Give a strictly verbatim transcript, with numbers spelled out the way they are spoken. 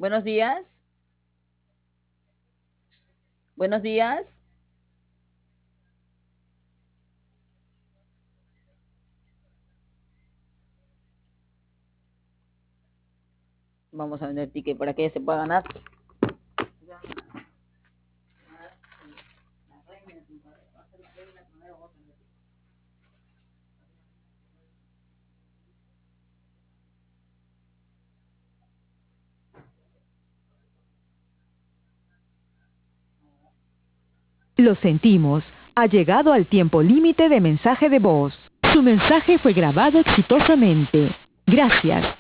Buenos días. Buenos días. Vamos a vender ticket para que ella se pueda ganar. Lo sentimos, ha llegado al tiempo límite de mensaje de voz. Su mensaje fue grabado exitosamente. Gracias.